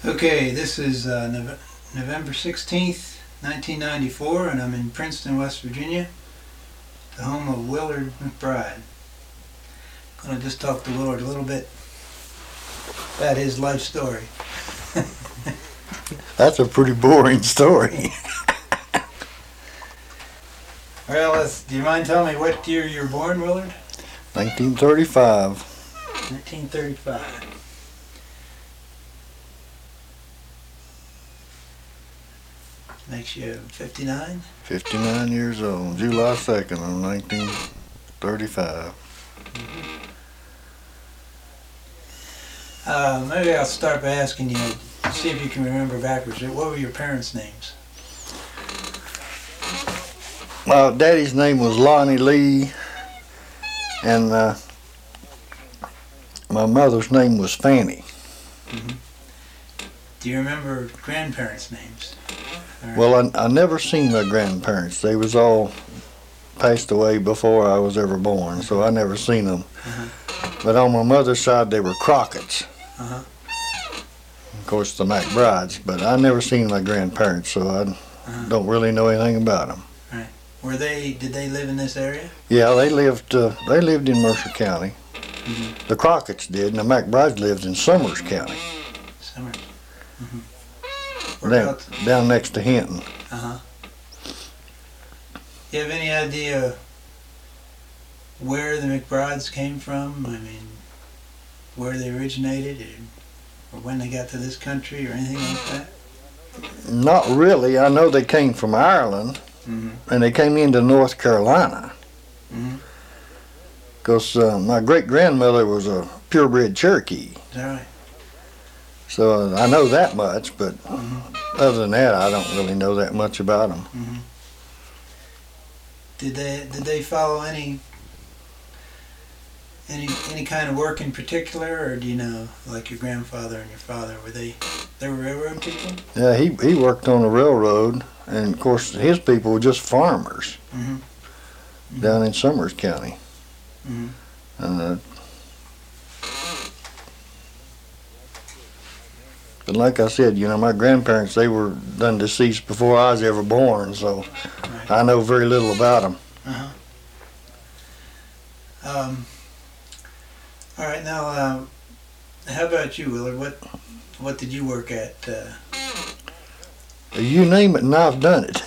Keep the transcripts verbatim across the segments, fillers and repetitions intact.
Okay, this is uh, Nov- November sixteenth, nineteen ninety-four, and I'm in Princeton, West Virginia, the home of Willard McBride. I'm going to just talk to Willard a little bit about his life story. That's a pretty boring story. Well, let's, do you mind telling me what year you were born, Willard? nineteen thirty-five. nineteen thirty-five. Makes you fifty-nine? fifty-nine years old. July second of nineteen thirty-five. Mm-hmm. Uh, maybe I'll start by asking you, see if you can remember backwards. What were your parents' names? My daddy's name was Lonnie Lee, and uh, my mother's name was Fanny. Mm-hmm. Do you remember grandparents' names? Or Well, I, I never seen my grandparents. They was all passed away before I was ever born, so I never seen them. Uh-huh. But on my mother's side, they were Crockett's. Uh-huh. Of course, the McBrides, but I never seen my grandparents, so I Uh-huh. don't really know anything about them. Right. Were they? Did they live in this area? Yeah, they lived. Uh, they lived in Mercer County. Mm-hmm. The Crockett's did, and the McBrides lived in Summers County, Summers. Mm-hmm. down, Whereabouts? down next to Hinton. Uh-huh. You have any idea where the McBrides came from? I mean, where they originated, or, or when they got to this country, or anything like that? Not really. I know they came from Ireland, Mm-hmm. and they came into North Carolina. Mm-hmm. Because uh, my great grandmother was a purebred Cherokee, Is that right? so uh, I know that much. But Mm-hmm. other than that, I don't really know that much about them. Mm-hmm. Did they did they follow any any any kind of work in particular, or do you know, like your grandfather and your father, were they they were railroad people? Yeah, he he worked on the railroad, and of course his people were just farmers Mm-hmm. Mm-hmm. down in Summers County. Mm-hmm. And, uh, but like I said, you know, my grandparents, they were done deceased before I was ever born, so Right. I know very little about them. Uh-huh. Um, all right, now, uh, how about you, Willard? What what did you work at? Uh, You name it, and I've done it.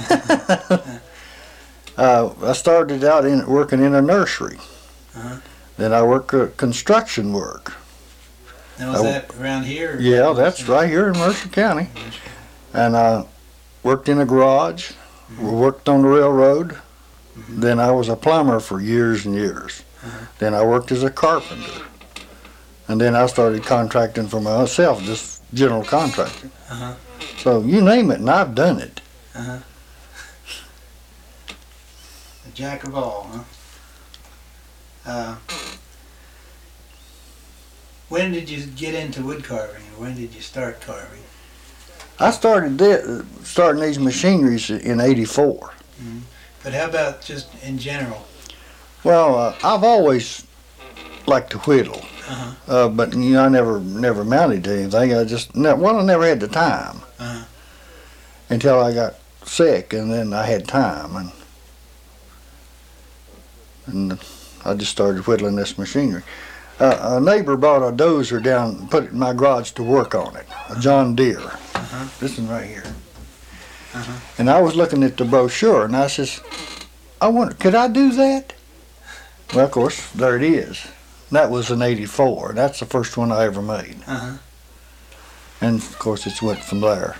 uh, I started out in working in a nursery. Uh-huh. Then I worked at construction work. now, was I- that around here? or- Yeah, that's right here in Mercer County. And I worked in a garage. We worked on the railroad. Mhm. Then I was a plumber for years and years. Uh-huh. Then I worked as a carpenter. And then I started contracting for myself, just general contracting. Uh-huh. So you name it, and I've done it. Uh-huh. A jack of all, huh? Uh, when did you get into wood carving, or when did you start carving? I started thi- starting these machineries in eighty-four. Mm-hmm. But how about just in general? Well, uh, I've always liked to whittle, Uh-huh. uh, but you know, I never never mounted to anything. I just ne- well, I never had the time Uh-huh. until I got sick, and then I had time, and and I just started whittling this machinery. Uh, a neighbor bought a dozer down and put it in my garage to work on it, a John Deere. Uh-huh. This one right here. Uh-huh. And I was looking at the brochure, and I says, I wonder, could I do that? Well, of course, there it is. That was in eighty-four. That's the first one I ever made. Uh-huh. And, of course, it's went from there.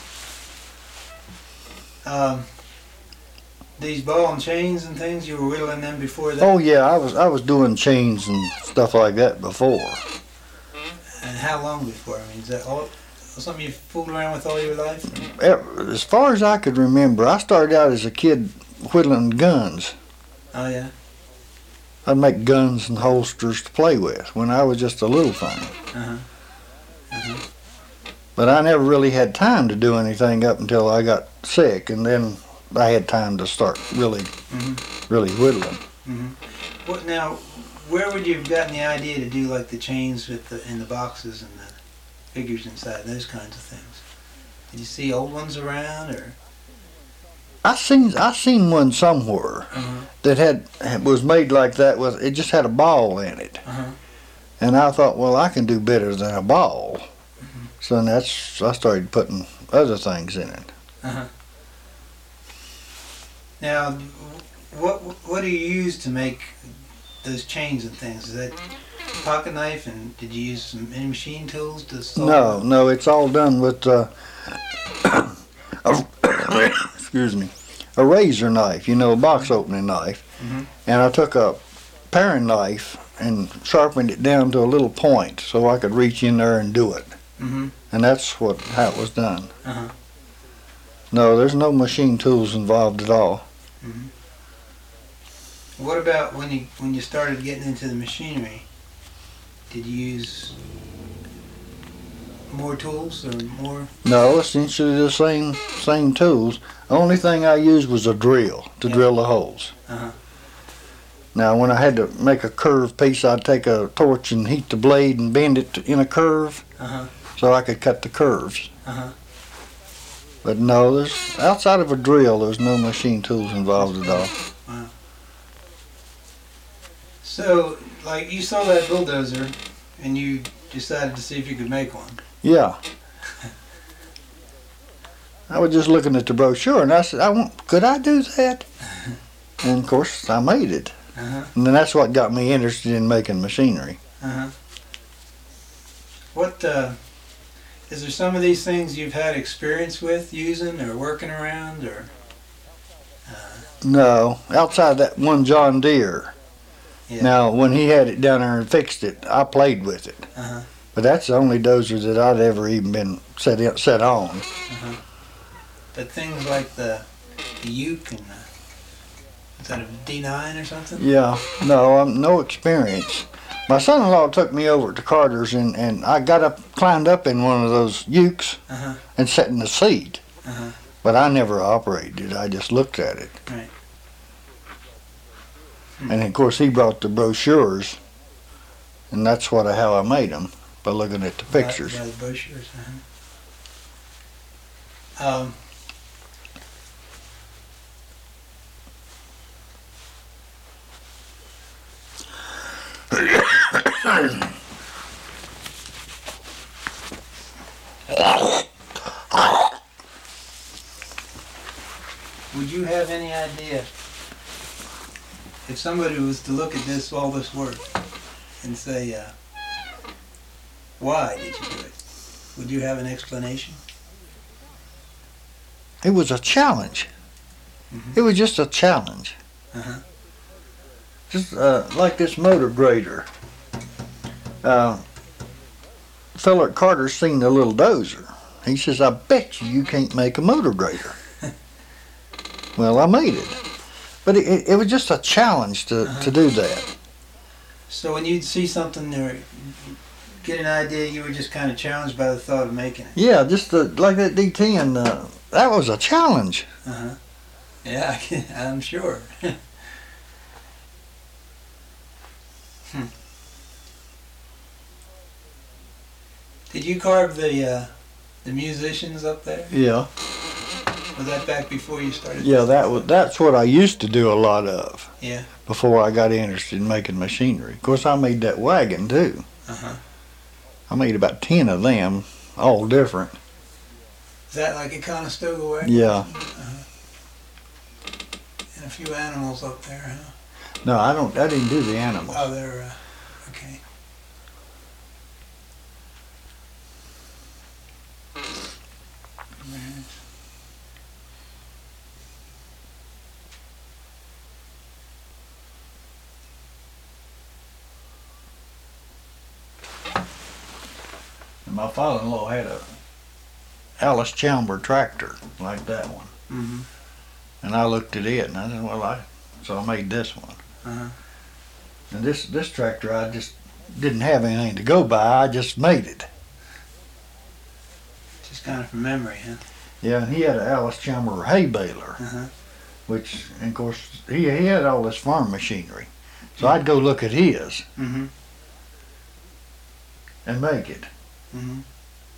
Um, these ball and chains and things, you were whittling them before that? Oh, yeah, I was I was doing chains and stuff like that before. And how long before? I mean, is that all, something you fooled around with all your life? Ever- As far as I could remember, I started out as a kid whittling guns. Oh, yeah? I'd make guns and holsters to play with when I was just a little thing. Uh-huh. Uh-huh. But I never really had time to do anything up until I got sick, and then I had time to start really, Mm-hmm. really whittling. Mm-hmm. What now? Where would you have gotten the idea to do like the chains with the in the boxes and the figures inside, those kinds of things. Did you see old ones around, or? I seen I seen one somewhere Uh-huh. that had was made like that. With it just had a ball in it, Uh-huh. and I thought, well, I can do better than a ball. Mm-hmm. So that's I started putting other things in it. Uh-huh. Now, what what do you use to make those chains and things? Is that pocket knife, and did you use some any machine tools to solve No, it? no, it's all done with uh, a, excuse me, a razor knife. You know, a box opening knife, Mhm. and I took a paring knife and sharpened it down to a little point so I could reach in there and do it. Mm-hmm. And that's what how it was done. Uh-huh. No, there's no machine tools involved at all. Mm-hmm. What about when you when you started getting into the machinery? Did you use more tools or more? No, essentially the same same tools. The only thing I used was a drill to Yeah. drill the holes. Uh-huh. Now, when I had to make a curved piece, I'd take a torch and heat the blade and bend it in a curve Uh-huh. so I could cut the curves. Uh-huh. But no, there's outside of a drill, there's no machine tools involved at all. Wow. So, like, you saw that bulldozer, and you decided to see if you could make one. Yeah. I was just looking at the brochure, and I said, "I want. Could I do that?" And of course, I made it. Uh-huh. And then that's what got me interested in making machinery. Uh-huh. What, uh, is there some of these things you've had experience with using or working around, or? Uh, No, outside that one John Deere. Yeah. Now, when he had it down there and fixed it, I played with it. Uh-huh. But that's the only dozer that I'd ever even been set in, set on. Uh-huh. But things like the, the Uke and the, is that a D nine or something? Yeah, no, I'm no experience. My son-in-law took me over to Carter's, and, and I got up, climbed up in one of those ukes Uh-huh. and sat in the seat. Uh-huh. But I never operated it. I just looked at it. Right. And of course, he brought the brochures, and that's what I, how I made them, by looking at the pictures. By, by the brochures, uh-huh. Um, would you have any idea if somebody was to look at this, all this work, and say, uh, why did you do it? Would you have an explanation? It was a challenge. Mhm. It was just a challenge. Uh-huh. Just uh, like this motor grader. Uh, fella at Carter seen the little dozer. He says, "I bet you you can't make a motor grader." Well, I made it. But it, it, it was just a challenge to, Uh-huh. to do that. So when you'd see something or get an idea, you were just kind of challenged by the thought of making it. Yeah, just the, like that D ten, uh, that was a challenge. Uh-huh. Yeah, I can, I'm sure. hmm. Did you carve the uh, the musicians up there? Yeah. Was that back before you started? Yeah, that was that's what I used to do a lot of Yeah. before I got interested in making machinery. Of course, I made that wagon too. Uh-huh. I made about ten of them, all different. Is that like a Conestoga wagon? Yeah. Uh-huh. And a few animals up there, huh? No, I don't. I didn't do the animals. Oh, they're, uh, okay. Right. And my father-in-law had a Alice Chalmers tractor like that one, Mm-hmm. and I looked at it and I said, "Well, I," so I made this one. Uh-huh. And this this tractor, I just didn't have anything to go by. I just made it. Just kind of from memory, huh? Yeah, and he had an Alice Chalmers hay baler, Uh-huh. which, and of course, he he had all this farm machinery. So I'd go look at his Mm-hmm. and make it. Mm-hmm.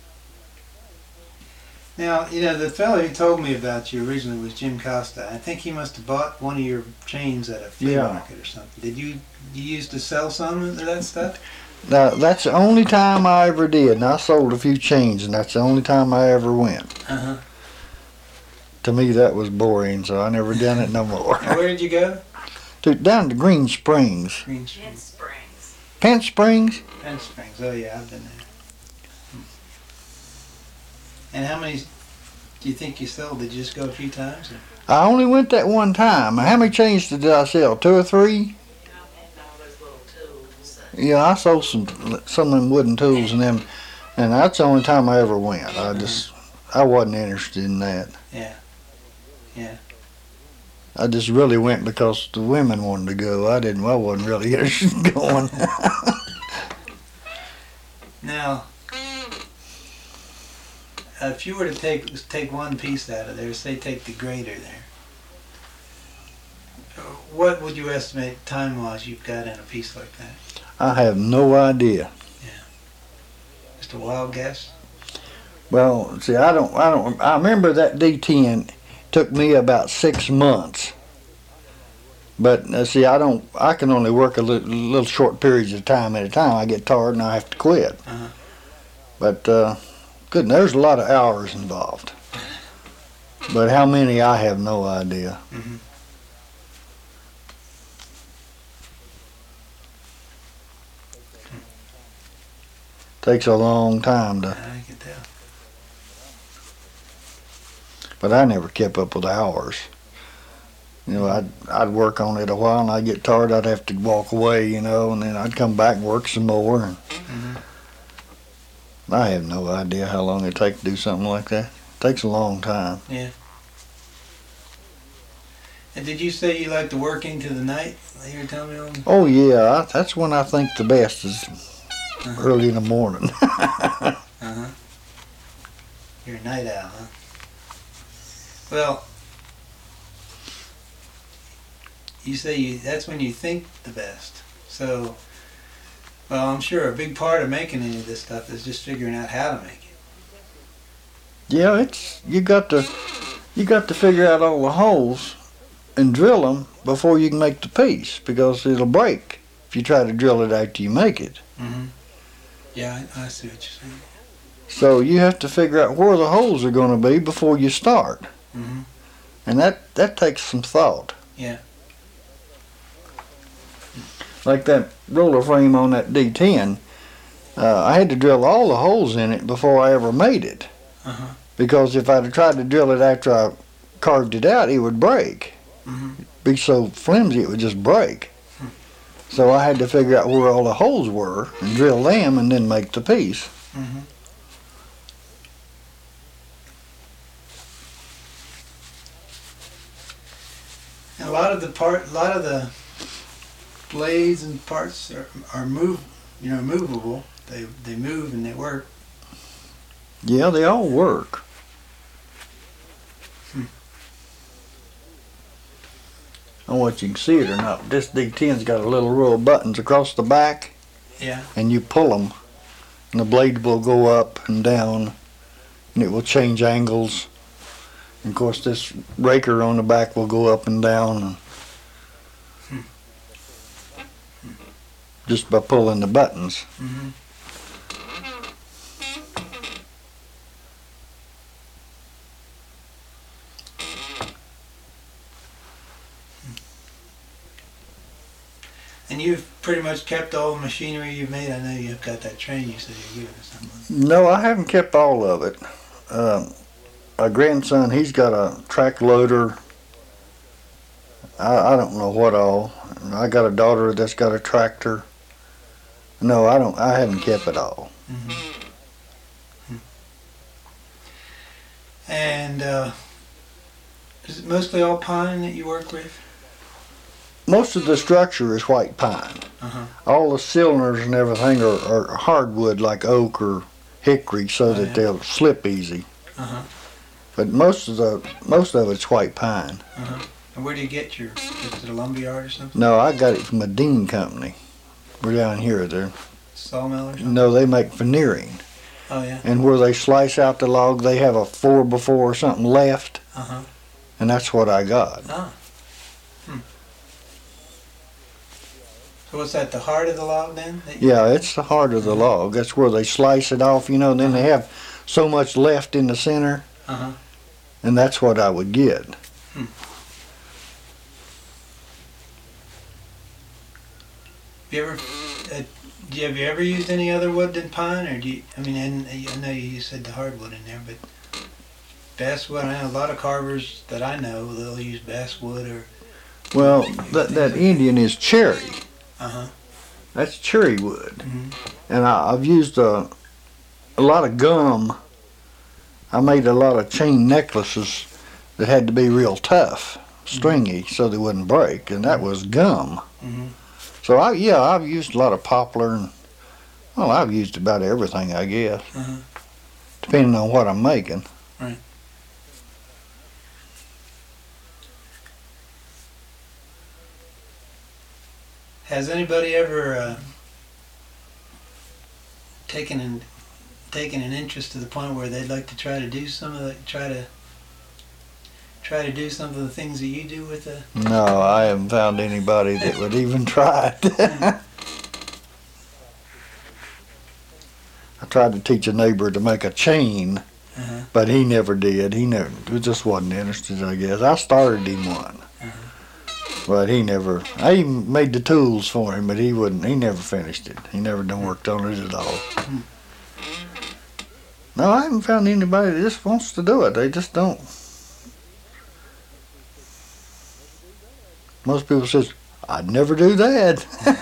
Now, you know, the fellow who told me about you originally was Jim Costa. I think he must have bought one of your chains at a flea Yeah. market or something. Did you, you used to sell some of that stuff? Now, that's the only time I ever did. And I sold a few chains, and that's the only time I ever went. Uh-huh. To me, that was boring, so I never done it no more. Now, where did you go? To, down to Green Springs. Green Pent Springs. Springs. Pent Springs? Penn Springs. Oh, yeah, I've been there. And how many do you think you sold? Did you just go a few times? Or? I only went that one time. How many chains did I sell? Two or three? And all those little tools. uh, Yeah, I sold some some of them wooden tools and them, and that's the only time I ever went. I just I wasn't interested in that. Yeah. Yeah. I just really went because the women wanted to go. I didn't. I wasn't really interested in going. Now, if you were to take take one piece out of there, say take the grater there, what would you estimate time-wise you've got in a piece like that? I have no idea. Just a wild guess? Well, see, I don't. I don't. I remember that D ten took me about six months. But uh, see, I don't. I can only work a little, little short periods of time at a time. I get tired and I have to quit. Uh-huh. But uh, good. There's a lot of hours involved. But how many, I have no idea. Mm-hmm. Takes a long time to. I can tell. But I never kept up with hours. You know, I'd I'd work on it a while, and I'd get tired. I'd have to walk away, you know, and then I'd come back and work some more. And Mm-hmm. I have no idea how long it takes to do something like that. It takes a long time. Yeah. And did you say you like to work into the night? You were telling me on. Oh yeah, I, that's when I think the best is Uh-huh. early in the morning. Uh-huh. You're a night owl, huh? Well, you say you, that's when you think the best. So, well, I'm sure a big part of making any of this stuff is just figuring out how to make it. Yeah, it's you got to you got to figure out all the holes and drill them before you can make the piece, because it'll break if you try to drill it after you make it. Mm-hmm. Yeah, I, I see what you're saying. So you have to figure out where the holes are going to be before you start, Mm-hmm. and that that takes some thought. Yeah. Like that roller frame on that D ten, uh, I had to drill all the holes in it before I ever made it. Uh-huh. Because if I'd have tried to drill it after I carved it out, it would break. Mm-hmm. Be so flimsy it would just break. Hmm. So I had to figure out where all the holes were and drill them and then make the piece. Mm-hmm. And a lot of the part, a lot of the blades and parts are, are move, you know, movable. They they move and they work. Yeah, they all work. Hmm. I don't know if you can see it or not. This D ten's got a little row of buttons across the back, Yeah. and you pull them, and the blade will go up and down, and it will change angles. And of course, this raker on the back will go up and down, and Hmm. just by pulling the buttons. Mm-hmm. And you've pretty much kept all the machinery you've made. I know you've got that train you said you're giving us something. No, I haven't kept all of it. Um, my grandson, he's got a track loader. I, I don't know what all. I got a daughter that's got a tractor. No, I don't. I haven't kept it all. Mm-hmm. And uh, is it mostly all pine that you work with? Most of the structure is white pine. Uh-huh. All the cylinders and everything are, are hardwood like oak or hickory, so Oh, that yeah. they'll slip easy. Uh-huh. But most of the most of it's white pine. Uh-huh. And where do you get your, is it a lumberyard or something? No, I got it from a Dean company. We're down here. They're Sawmill or something? no, they make veneering. Oh, yeah. And where they slice out the log, they have a four by four or something left, Uh-huh. and that's what I got. Ah. Hmm. So what's that, the heart of the log then? That you- Yeah, it's the heart of the log. That's where they slice it off, you know, and then they have so much left in the center, Uh-huh. and that's what I would get. You ever, uh, do you, have you ever used any other wood than pine, or do you, I mean, and I know you said the hardwood in there, but basswood, I know a lot of carvers that I know, they'll use basswood or, Well, that, that Indian is cherry. uh-huh. That's cherry wood. Mhm. And I, I've used a, a lot of gum. I made a lot of chain necklaces that had to be real tough, stringy, so they wouldn't break, and that was gum. Mhm. So, I, yeah, I've used a lot of poplar, and, well, I've used about everything, I guess, Uh-huh. depending on what I'm making. Right. Has anybody ever uh, taken an taken an interest to the point where they'd like to try to do some of the try to try to do some of the things that you do with the? No, I haven't found anybody that would even try it. I tried to teach a neighbor to make a chain, Uh-huh. but he never did. He never, he just wasn't interested, I guess. I started him one, but he never, I even made the tools for him, but he wouldn't, he never finished it. He never done worked on it at all. No, I haven't found anybody that just wants to do it. They just don't. Most people says, I'd never do that.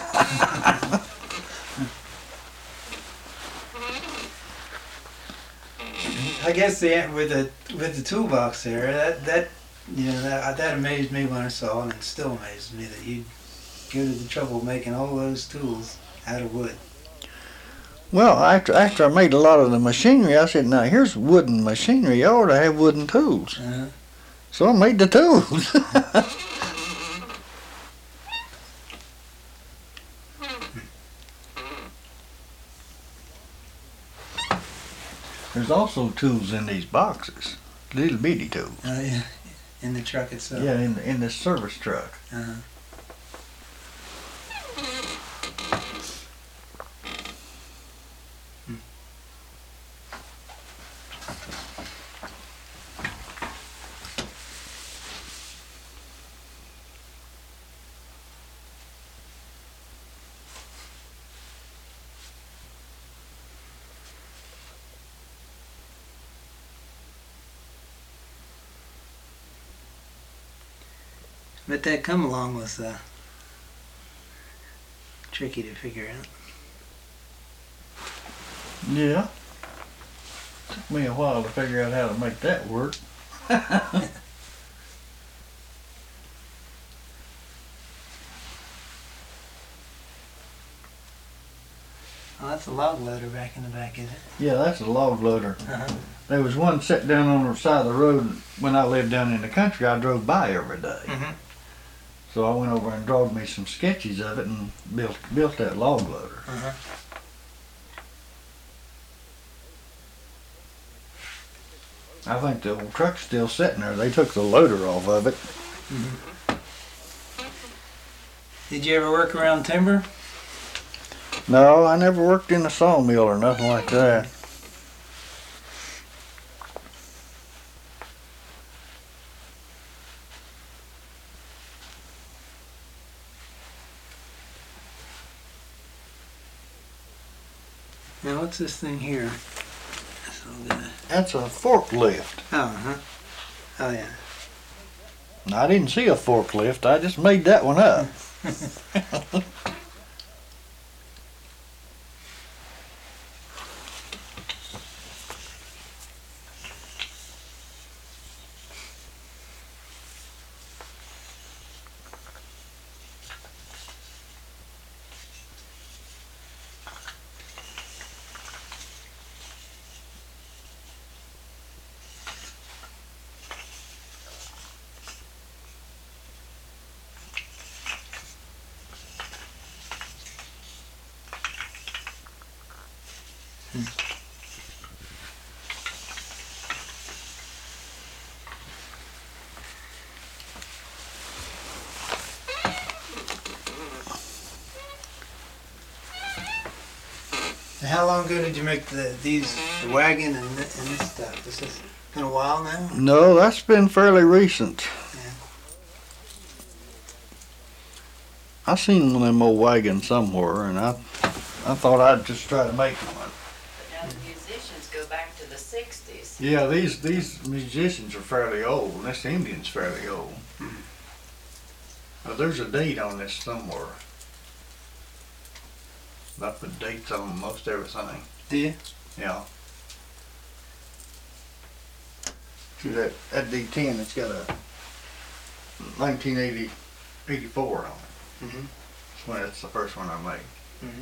I guess the with the with the toolbox there, that that you know that that amazed me when I saw it, and it still amazes me that you go to the trouble of making all those tools out of wood. Well, after after I made a lot of the machinery, I said, now here's wooden machinery. You ought to have wooden tools. Uh-huh. So I made the tools. There's also tools in these boxes, little bitty tools. Oh yeah, in the truck itself. Yeah, in in the service truck. Uh-huh. But that come along was uh, tricky to figure out. Yeah. Took me a while to figure out how to make that work. Oh, that's a log loader back in the back, is it? Yeah, that's a log loader. Uh-huh. There was one set down on the side of the road when I lived down in the country. I drove by every day. Mm-hmm. So I went over and drawed me some sketches of it and built built that log loader. Uh-huh. I think the old truck's still sitting there. They took the loader off of it. Did you ever work around timber? No, I never worked in a sawmill or nothing like that. Now what's this thing here? That's all good. That's a forklift. Oh, uh-huh. Oh yeah. I didn't see a forklift. I just made that one up. And how long ago did you make the these the wagon and, th- and this stuff? This has been a while now. No, that's been fairly recent. Yeah. I seen one of them old wagons somewhere, and I, I thought I'd just try to make one. But now the musicians go back to the sixties. Yeah, these these musicians are fairly old, and this Indian's fairly old. Now, there's a date on this somewhere. I put dates on most everything. Do you? Yeah. See that, that D ten, it's got a nineteen eighty, eighty-four on it. Mm-hmm. That's when it's the first one I made. Mm-hmm.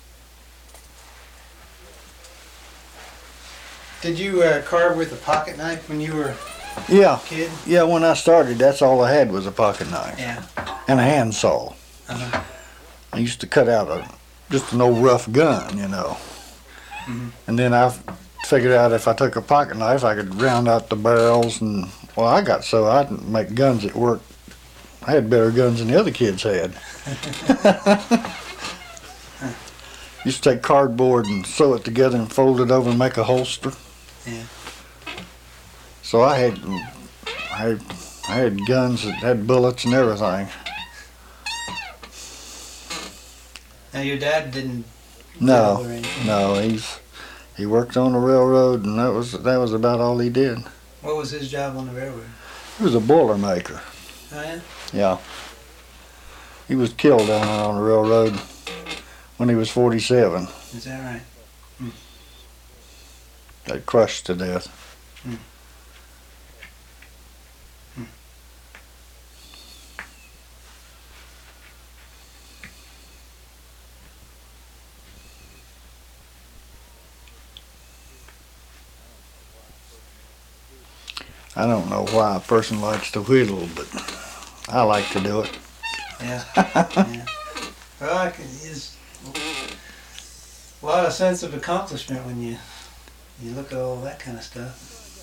Did you uh, carve with a pocket knife when you were Yeah, a kid? yeah, when I started, that's all I had was a pocket knife Yeah. and a handsaw. Uh-huh. I used to cut out a just an old rough gun, you know. Mhm. And then I figured out if I took a pocket knife, I could round out the barrels, and well, I got so I could make guns that worked. I had better guns than the other kids had. Used to take cardboard and sew it together and fold it over and make a holster. Yeah. So I had, I had, I had guns that had bullets and everything. Now your dad didn't. No, build or anything. no, he's he worked on the railroad, and that was that was about all he did. What was his job on the railroad? He was a boiler maker. Oh yeah. Yeah. He was killed down there on the railroad when he was forty-seven. Is that right? Got crushed to death. Mm. Mm. I don't know why a person likes to whittle, but I like to do it. Yeah. Yeah. Well, I can, it's a lot of sense of accomplishment when you you look at all that kind of stuff.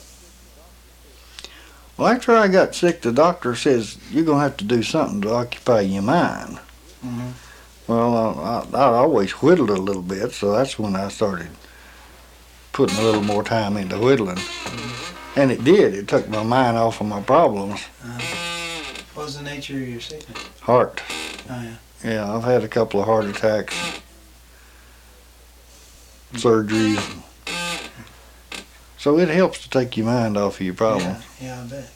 Well, after I got sick, the doctor says, you're going to have to do something to occupy your mind. Mm-hmm. Well, I, I, I always whittled a little bit, so that's when I started putting a little more time into whittling. Mm-hmm. And it did. It took my mind off of my problems. Uh, what was the nature of your sickness? Heart. Oh yeah. Yeah, I've had a couple of heart attacks, surgeries. So it helps to take your mind off of your problems. Yeah, yeah, I bet.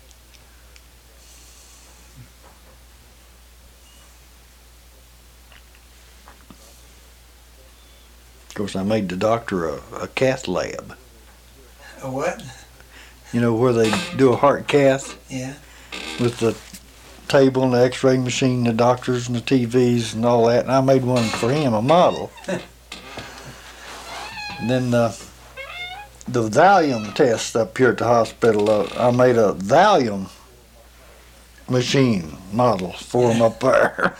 Of course, I made the doctor a, a cath lab. A what? You know, where they do a heart cath Yeah. with the table and the x-ray machine, the doctors and the T Vs and all that. And I made one for him, a model. And then uh, the Valium test up here at the hospital, uh, I made a Valium machine model for him up there.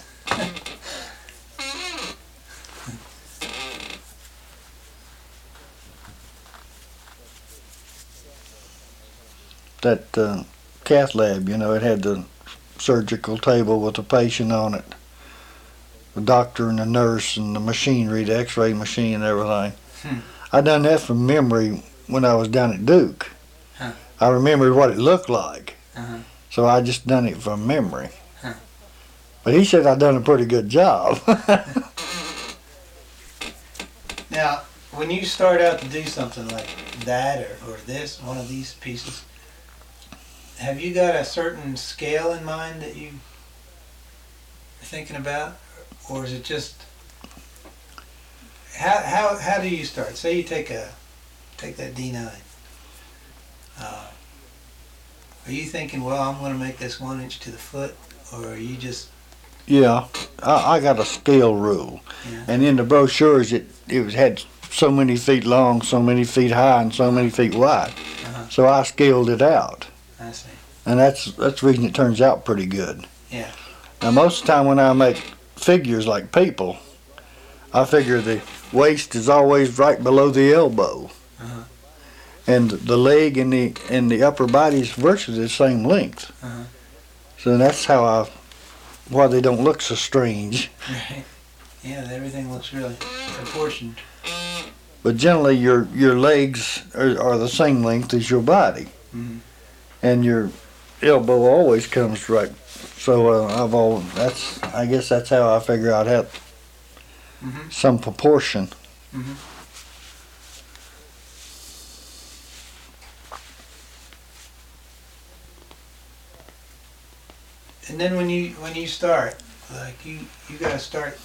That uh, cath lab, you know, it had the surgical table with the patient on it, the doctor and the nurse and the machinery, the x-ray machine and everything. Hmm. I done that from memory when I was down at Duke. Huh. I remembered what it looked like, Uh-huh. so I just done it from memory. Huh. But he said I done a pretty good job. Now, when you start out to do something like that or, or this, one of these pieces, have you got a certain scale in mind that you are thinking about? Or is it just, how, how, how do you start? Say you take a, take that D nine. Uh, are you thinking, well, I'm going to make this one inch to the foot? Or are you just, Yeah, I, I got a scale rule, Yeah. and in the brochures it it was, had so many feet long, so many feet high, and so many feet wide. Uh-huh. So I scaled it out, I see. and that's that's the reason it turns out pretty good. Yeah. Now most of the time when I make figures like people, I figure the waist is always right below the elbow, Uh-huh. and the leg and the and the upper body is virtually the same length. Uh-huh. So that's how I why they don't look so strange. Right. Yeah, everything looks really proportioned. but generally your your legs are, are the same length as your body, Mhm. and your elbow always comes right. So uh, I've all that's I guess that's how I figure out how Mhm. some proportion. Mhm. And then when you when you start, like you you gotta start,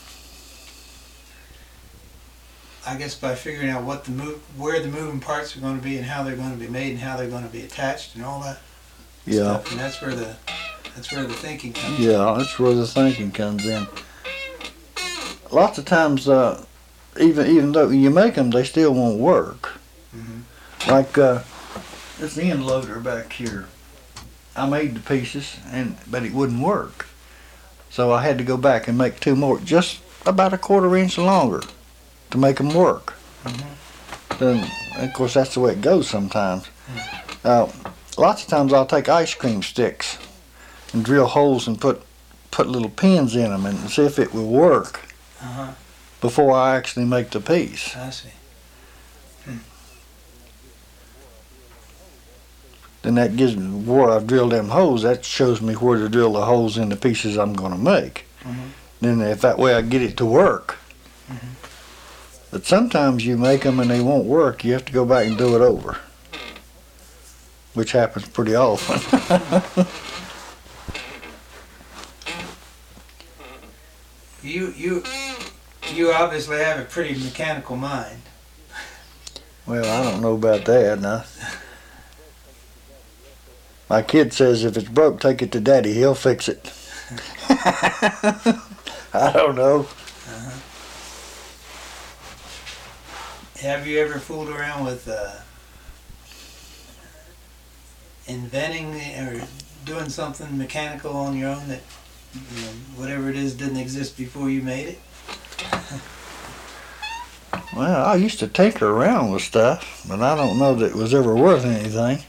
I guess, by figuring out what the move, where the moving parts are going to be, and how they're going to be made, and how they're going to be attached, and all that Yeah, stuff. And that's where the that's where the thinking comes. in. yeah, that's where the thinking comes in. Lots of times, uh, even even though you make them, they still won't work. Mhm. Like uh, this end loader back here, I made the pieces, and but it wouldn't work. So I had to go back and make two more, just about a quarter inch longer, to make them work. Mhm. Then, of course, that's the way it goes sometimes. Uh, lots of times I'll take ice cream sticks and drill holes and put put little pins in them and see if it will work Uh-huh. before I actually make the piece. I see. Then that gives me where I've drilled them holes. That shows me where to drill the holes in the pieces I'm going to make. Mhm. Then if that way I get it to work. Mhm. But sometimes you make them and they won't work. You have to go back and do it over, which happens pretty often. You you you obviously have a pretty mechanical mind. Well, I don't know about that now. My kid says if it's broke, take it to Daddy. He'll fix it. I don't know. Uh-huh. Have you ever fooled around with uh, inventing or doing something mechanical on your own that, you know, whatever it is didn't exist before you made it? Well, I used to tinker around with stuff, but I don't know that it was ever worth anything.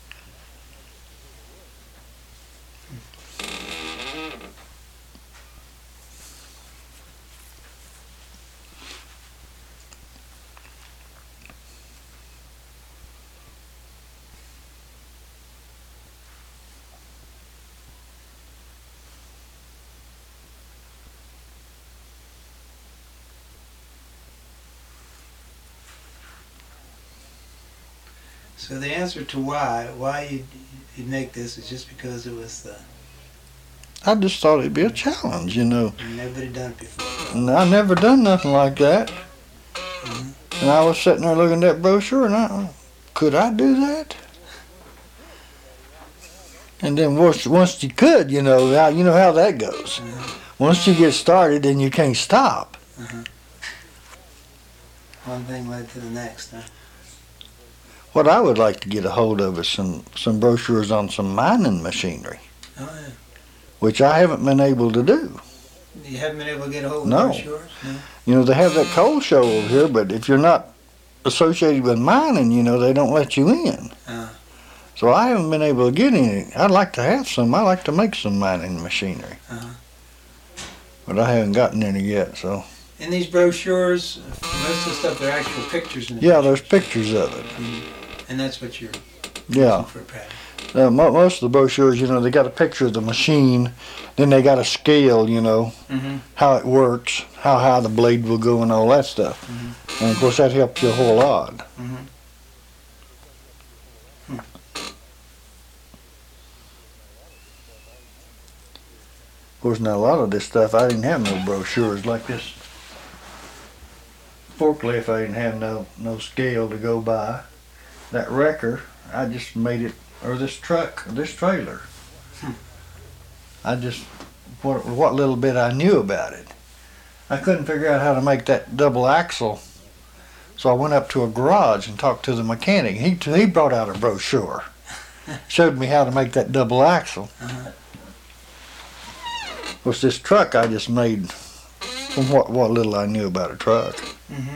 So the answer to why why you you make this is just because it was uh, I just thought it'd be a challenge, you know. nobody done it before. And I never done nothing like that. Mhm. And I was sitting there looking at that brochure, and I, could I do that? And then once once you could, you know, how you know how that goes. Mhm. Once you get started, then you can't stop. One thing led to the next. Huh? What I would like to get a hold of is some some brochures on some mining machinery, Oh yeah. which I haven't been able to do. You haven't been able to get a hold of No. brochures? No. You know, they have that coal show over here, but if you're not associated with mining, you know, they don't let you in. Uh. So I haven't been able to get any. I'd like to have some. I like to make some mining machinery. Uh-huh. But I haven't gotten any yet, so. In these brochures, most of the stuff, they're actual pictures in the Yeah, there's pictures of it. and that's what you're Yeah. using for a pattern. Uh, mo- most of the brochures, you know, they got a picture of the machine, then they got a scale, you know, Mm-hmm. how it works, how high the blade will go and all that stuff. Mhm. And of course that helps you a whole lot. Mm-hmm. Of course, now a lot of this stuff, I didn't have no brochures like this forklift. I didn't have no no scale to go by. That wrecker, I just made it, or this truck, or this trailer. Hmm. I just what what little bit I knew about it. I couldn't figure out how to make that double axle, so I went up to a garage and talked to the mechanic. He he brought out a brochure, showed me how to make that double axle. Uh-huh. Of course, this truck I just made from what, what little I knew about a truck. Mm-hmm.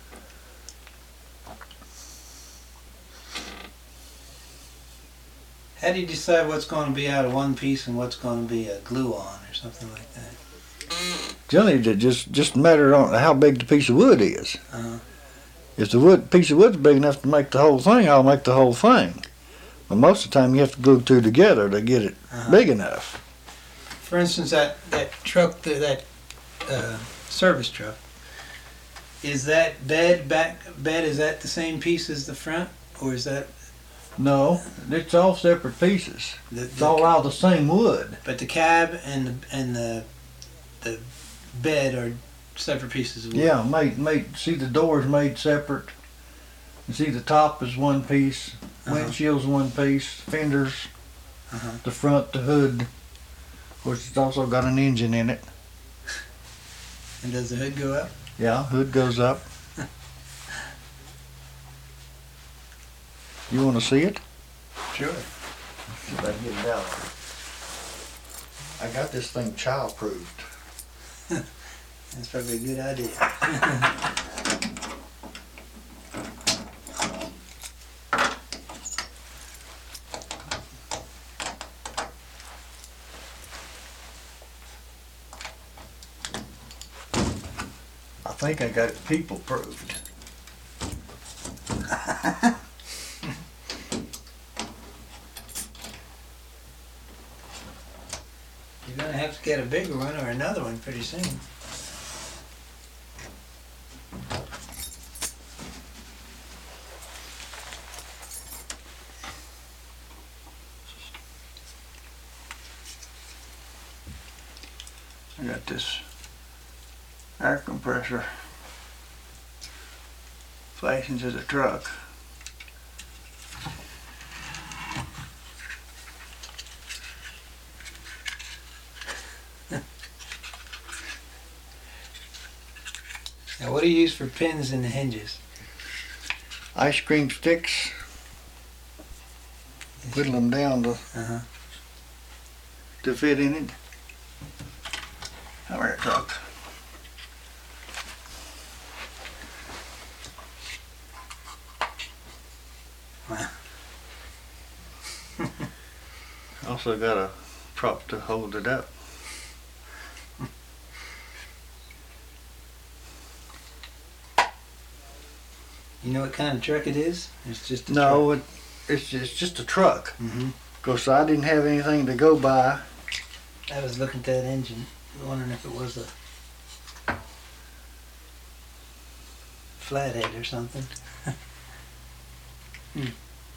How do you decide what's going to be out of one piece and what's going to be a glue on or something like that? Generally, it just just matter on how big the piece of wood is. Uh-huh. If the wood piece of wood's big enough to make the whole thing, I'll make the whole thing. But most of the time, you have to glue two together to get it Uh-huh. big enough. For instance, that, that truck, th- that uh, service truck, is that bed back bed? Is that the same piece as the front, or is that No, it's all separate pieces. the, It's the all out of the same wood. but the cab and the and the the bed are separate pieces of wood? Yeah, made made. See, the doors made separate. You see, the top is one piece, Uh-huh. windshield's one piece, fenders, Uh-huh. the front, the hood. Of course, it's also got an engine in it. And does the hood go up? Yeah, hood goes up. You want to see it? Sure. See if I can get it out. I got this thing child-proofed. That's probably a good idea. I think I got it people-proofed. You're gonna have to get a bigger one or another one pretty soon. I got this air compressor fastened to the truck. Now, what do you use for pins in the hinges? Ice cream sticks, whittle them down to, Uh-huh. to fit in it. Hammer truck. Wow. Also got a prop to hold it up. You know what kind of truck it is? It's just a No, it, it's just, it's just a truck. Mm-hmm. Because I didn't have anything to go by. I was looking at that engine, wondering if it was a flathead or something. hmm.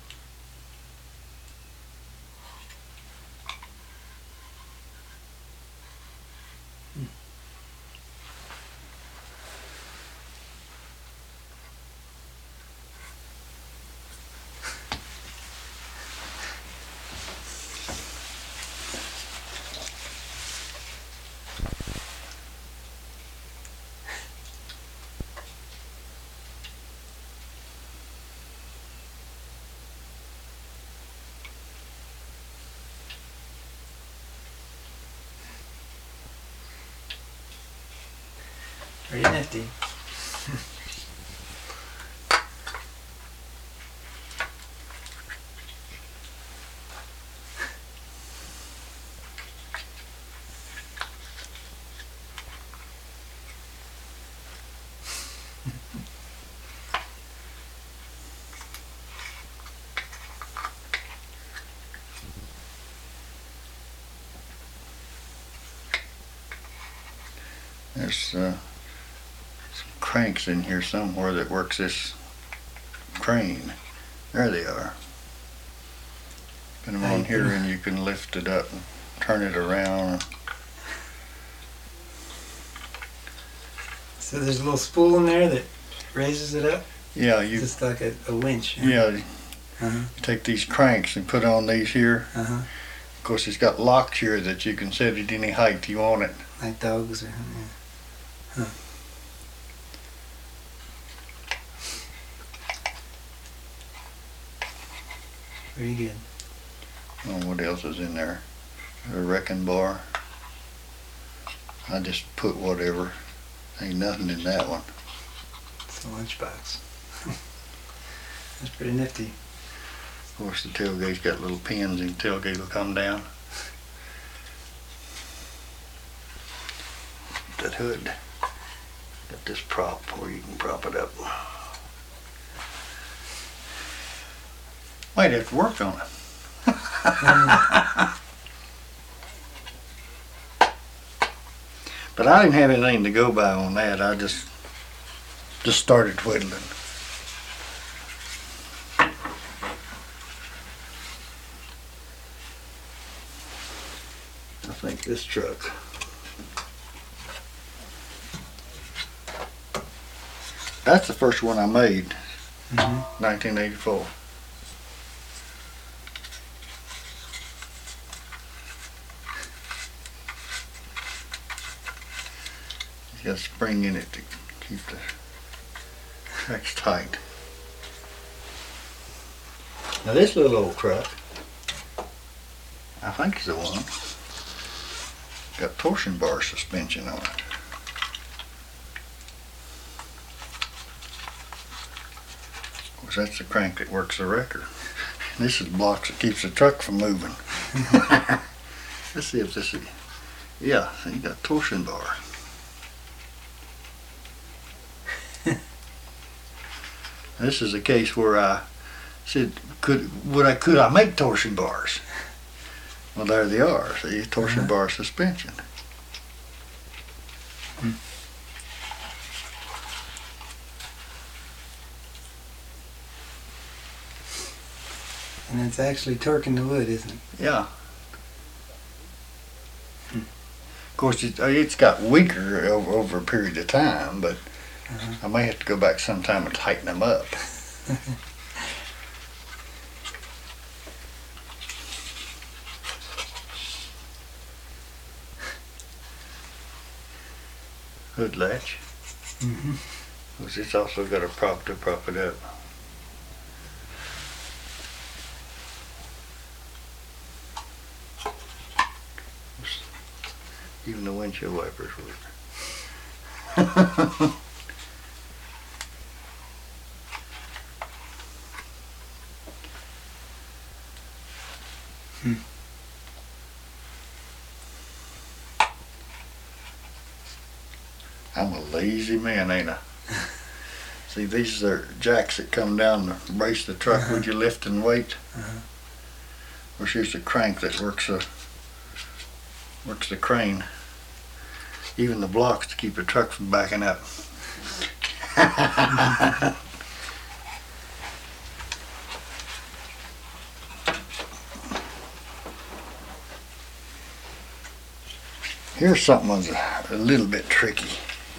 Pretty nifty. There's uh, some cranks in here somewhere that works this crane. There they are. Put them on here and you can lift it up and turn it around. So there's a little spool in there that raises it up? Yeah, you Just like a, a winch. huh? yeah, you Uh-huh. take these cranks and put on these here. Uh-huh. Of course, it's got locks here that you can set it any height you want it. Like dogs or something. Huh. Pretty good. Oh, what else is in there? A wrecking bar. I just put whatever. Ain't nothing in that one. It's a lunchbox. That's pretty nifty. Of course, the tailgate's got little pins and the tailgate will come down. That hood. Got this prop where you can prop it up. Might have to work on it. But I didn't have anything to go by on that. I just just started whittling. I think this truck. That's the first one I made, Mm-hmm. nineteen eighty-four. It's got a spring in it to keep the tracks tight. Now this little old truck, I think is the one, got torsion bar suspension on it. Of course, that's the crank that works the wrecker. This is blocks that keeps the truck from moving. Let's see if this is, yeah, you got torsion bar. This is a case where I said, could would I could I make torsion bars? Well, there they are. See, torsion Uh-huh. bar suspension. And it's actually torquing the wood, isn't it? Yeah. Of course, it, it's got weaker over, over a period of time, but Uh-huh. I may have to go back sometime and tighten them up. Hood latch. Mm-hmm. Because it's also got a prop to prop it up. Even the windshield wipers work. Hmm. I'm a lazy man, ain't I? See, these are jacks that come down to brace the truck Uh-huh. with your lifting weight. Uh-huh. Or here's the crank that works the works the crane. Even the blocks to keep the truck from backing up. Here's something that's a, a little bit tricky.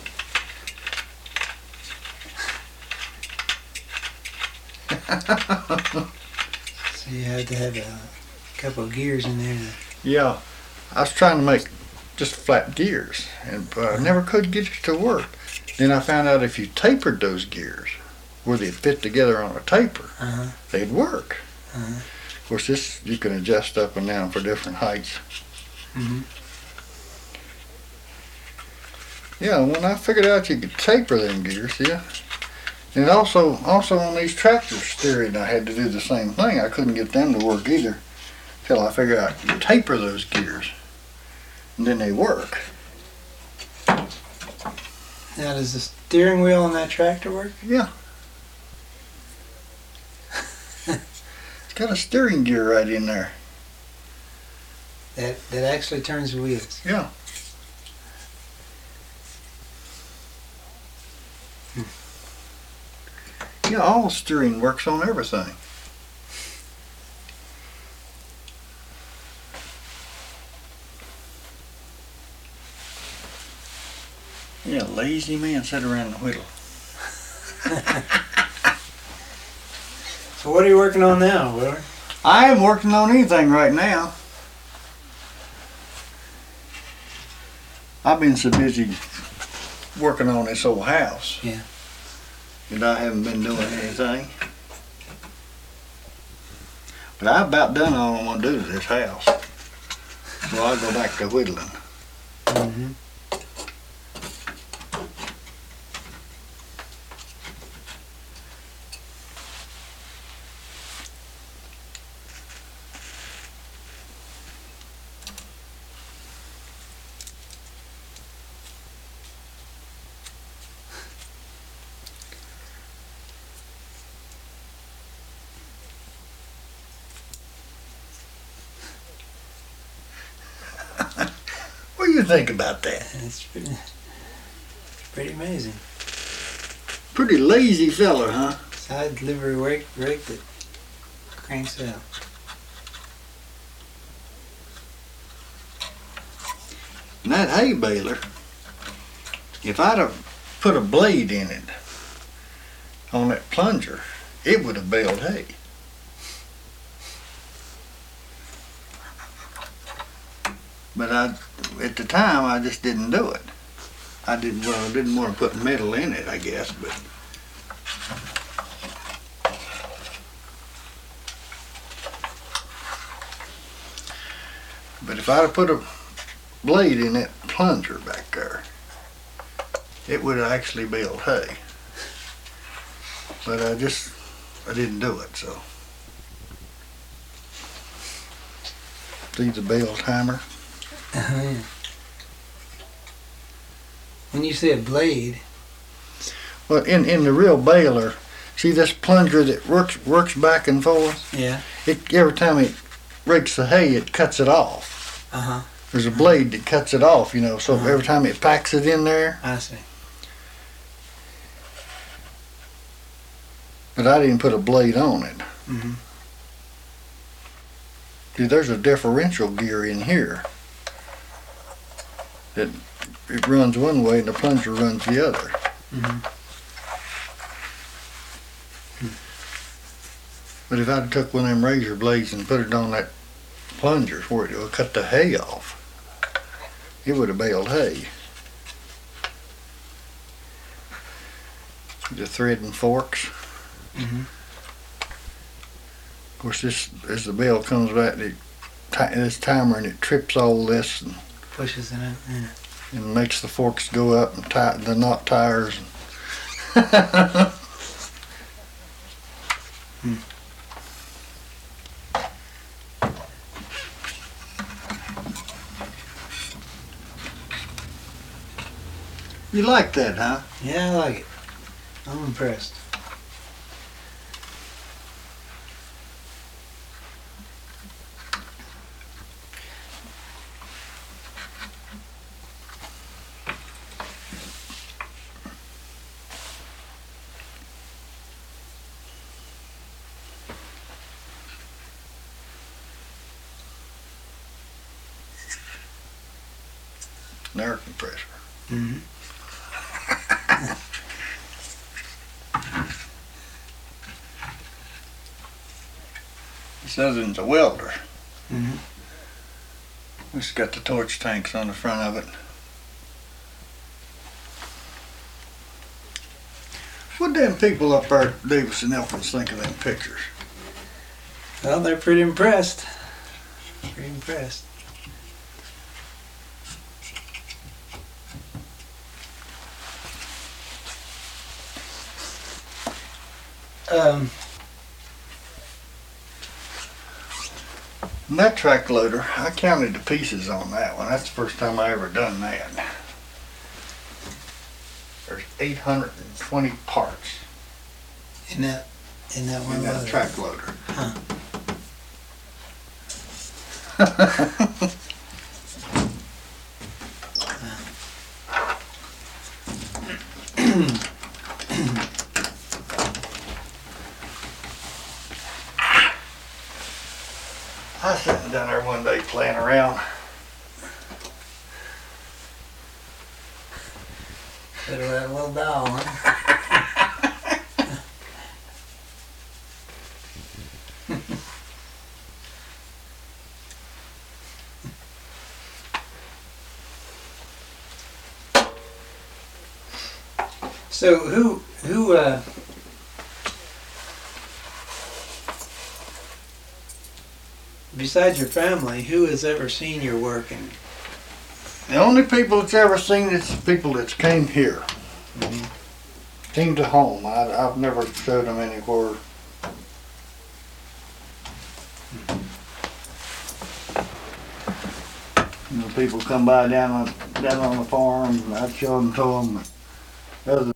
So you had to have a couple of gears in there to Yeah, I was trying to make just flat gears, and but I never could get it to work. Then I found out if you tapered those gears, where they fit together on a taper, Uh-huh. they'd work. Uh-huh. Of course, this you can adjust up and down for different heights. Mm-hmm. Yeah, when I figured out you could taper them gears, yeah. And also, also on these tractor steering, I had to do the same thing. I couldn't get them to work either, till I figured out you taper those gears, and then they work. Now, does the steering wheel on that tractor work? Yeah. It's got a steering gear right in there. That that actually turns the wheels. Yeah. Yeah, all steering works on everything. Yeah, lazy man sat around the whittle. So what are you working on now, Willard? I am working on anything right now. I've been so busy working on this old house. Yeah. And I haven't been doing anything. But I've about done all I'm gonna do to this house. So I'll go back to whittling. Mm-hmm. do you think about that? It's pretty, pretty amazing. Pretty lazy fella, huh? Side delivery rake, rake that cranks out. And that hay baler, if I'd have put a blade in it on that plunger, it would have baled hay. But I, at the time, I just didn't do it. I didn't, well, I didn't want to put metal in it, I guess, but. But if I'd have put a blade in that plunger back there, it would have actually baled hay. But I just, I didn't do it, so. See the bale timer? Uh, yeah. When you say a blade, Well, in, in the real baler, see this plunger that works works back and forth? yeah, It, every time it rakes the hay, it cuts it off. uh huh, There's a blade that cuts it off, you know, so Uh-huh. every time it packs it in there, I see. but I didn't put a blade on it. Mm-hmm. See, there's a differential gear in here that it runs one way and the plunger runs the other. Mm-hmm. But if I'd took one of them razor blades and put it on that plunger where it would cut the hay off, it would have baled hay. The thread and forks. Mm-hmm. Of course, this as the bell comes back, it, ti- this timer and it trips all this and, Pushes it out. Yeah. and makes the forks go up and tighten the knot tires. Hmm. You like that, huh? Yeah, I like it. I'm impressed. An air compressor. Mm-hmm. This other one's a welder. Mm-hmm. It's got the torch tanks on the front of it. What them people up there at Davis and Elkins think of them pictures? Well, they're pretty impressed. Pretty impressed. Um, And that track loader, I counted the pieces on that one. That's the first time I ever done that. There's eight hundred twenty parts in that, in that one in that loader. track loader. Huh. I was sitting down there one day playing around. Fiddle that little doll, huh? So who who uh, besides your family, who has ever seen your work? And The only people that's ever seen it is the people that's came here. Came to home. I, I've never showed them anywhere. You know, people come by down on, down on the farm, and I'd show them to them. Other